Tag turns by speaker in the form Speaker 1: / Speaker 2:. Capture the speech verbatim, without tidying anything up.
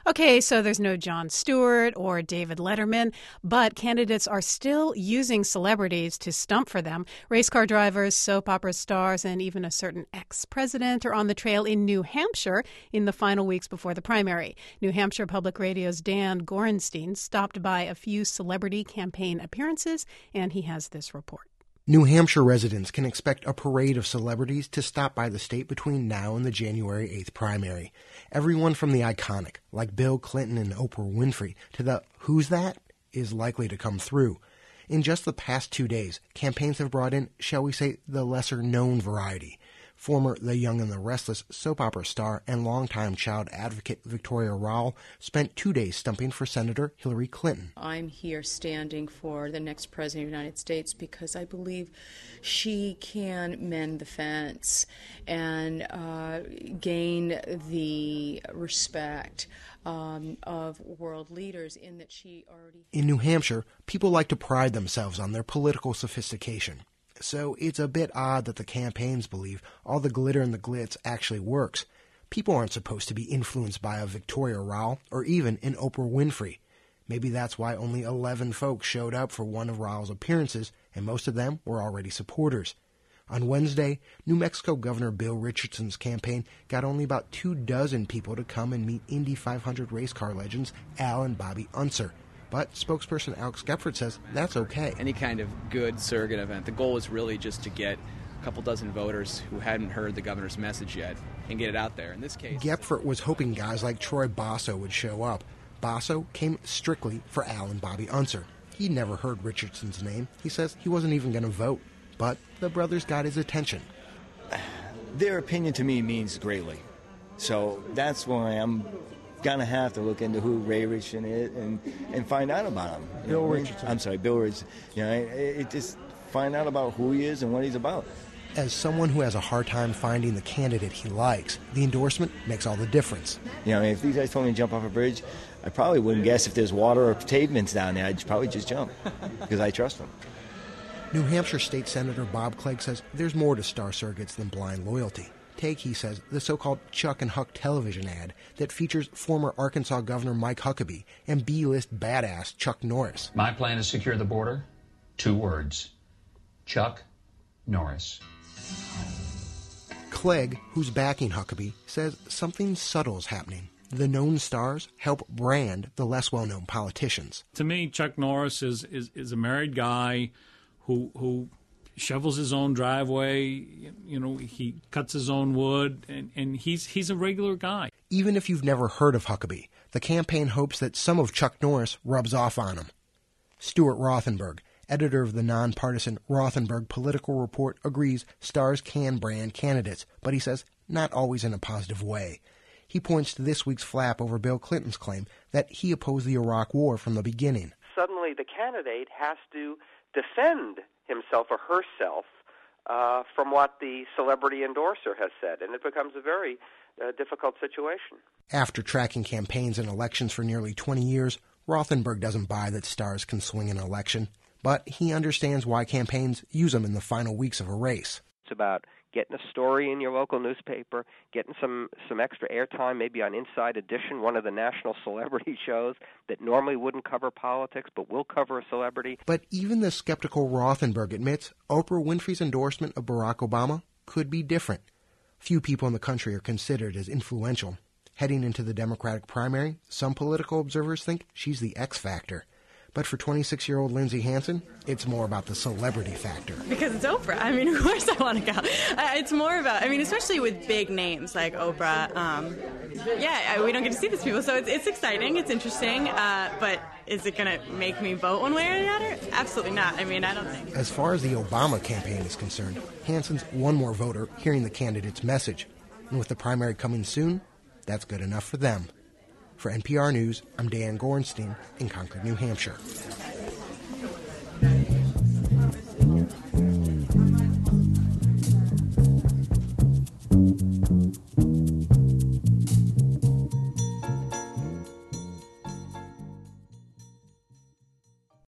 Speaker 1: Okay, so there's no Jon Stewart or David Letterman, but candidates are still using celebrities to stump for them. Race car drivers, soap opera stars, and even a certain ex-president are on the trail in New Hampshire in the final weeks before the primary. New Hampshire Public Radio's Dan Gorenstein stopped by a few celebrity campaign appearances, and he has this report.
Speaker 2: New Hampshire residents can expect a parade of celebrities to stop by the state between now and the January eighth primary. Everyone from the iconic, like Bill Clinton and Oprah Winfrey, to the who's that, is likely to come through. In just the past two days, campaigns have brought in, shall we say, the lesser-known variety. Former The Young and the Restless soap opera star and longtime child advocate Victoria Rowell spent two days stumping for Senator Hillary Clinton.
Speaker 3: I'm here standing for the next president of the United States because I believe she can mend the fence and uh, gain the respect um, of world leaders in that she already...
Speaker 2: In New Hampshire, people like to pride themselves on their political sophistication. So it's a bit odd that the campaigns believe all the glitter and the glitz actually works. People aren't supposed to be influenced by a Victoria Rowell or even an Oprah Winfrey. Maybe that's why only eleven folks showed up for one of Rowell's appearances, and most of them were already supporters. On Wednesday, New Mexico Governor Bill Richardson's campaign got only about two dozen people to come and meet Indy five hundred race car legends Al and Bobby Unser. But spokesperson Alex Gephardt says that's okay.
Speaker 4: Any kind of good surrogate event, the goal was really just to get a couple dozen voters who hadn't heard the governor's message yet and get it out there. In this case,
Speaker 2: Gephardt was hoping guys like Troy Basso would show up. Basso came strictly for Al and Bobby Unser. He'd never heard Richardson's name. He says he wasn't even going to vote. But the brothers got his attention.
Speaker 5: Their opinion to me means greatly. So that's why I'm gonna have to look into who Ray Richardson is and, and find out about him.
Speaker 2: Bill
Speaker 5: you know
Speaker 2: Richardson.
Speaker 5: I'm sorry, Bill Richardson. You know, it, it just find out about who he is and what he's about.
Speaker 2: As someone who has a hard time finding the candidate he likes, the endorsement makes all the difference.
Speaker 5: You know, I mean, if these guys told me to jump off a bridge, I probably wouldn't guess if there's water or pavements down there. I'd probably just jump because I trust them.
Speaker 2: New Hampshire State Senator Bob Clegg says there's more to star surrogates than blind loyalty. Take, he says, the so-called Chuck and Huck television ad that features former Arkansas Governor Mike Huckabee and B-list badass Chuck Norris.
Speaker 6: My plan to secure the border? Two words. Chuck Norris.
Speaker 2: Clegg, who's backing Huckabee, says something subtle is happening. The known stars help brand the less well-known politicians.
Speaker 7: To me, Chuck Norris is, is, is a married guy who who... shovels his own driveway, you know, he cuts his own wood, and, and he's he's a regular guy.
Speaker 2: Even if you've never heard of Huckabee, the campaign hopes that some of Chuck Norris rubs off on him. Stuart Rothenberg, editor of the nonpartisan Rothenberg Political Report, agrees stars can brand candidates, but he says not always in a positive way. He points to this week's flap over Bill Clinton's claim that he opposed the Iraq War from the beginning.
Speaker 8: Suddenly the candidate has to defend himself or herself uh, from what the celebrity endorser has said, and it becomes a very uh, difficult situation.
Speaker 2: After tracking campaigns and elections for nearly twenty years, Rothenberg doesn't buy that stars can swing an election, but he understands why campaigns use them in the final weeks of a race.
Speaker 9: It's about getting a story in your local newspaper, getting some, some extra airtime, maybe on Inside Edition, one of the national celebrity shows that normally wouldn't cover politics but will cover a celebrity.
Speaker 2: But even the skeptical Rothenberg admits Oprah Winfrey's endorsement of Barack Obama could be different. Few people in the country are considered as influential. Heading into the Democratic primary, some political observers think she's the X factor. But for twenty-six-year-old Lindsay Hansen, it's more about the celebrity factor.
Speaker 10: Because it's Oprah. I mean, of course I want to go. Uh, it's more about, I mean, especially with big names like Oprah. Um, yeah, I, we don't get to see these people, so it's, it's exciting, it's interesting. Uh, but is it going to make me vote one way or the other? Absolutely not. I mean, I don't think.
Speaker 2: As far as the Obama campaign is concerned, Hansen's one more voter hearing the candidate's message. And with the primary coming soon, that's good enough for them. For N P R News, I'm Dan Gorenstein in Concord, New Hampshire.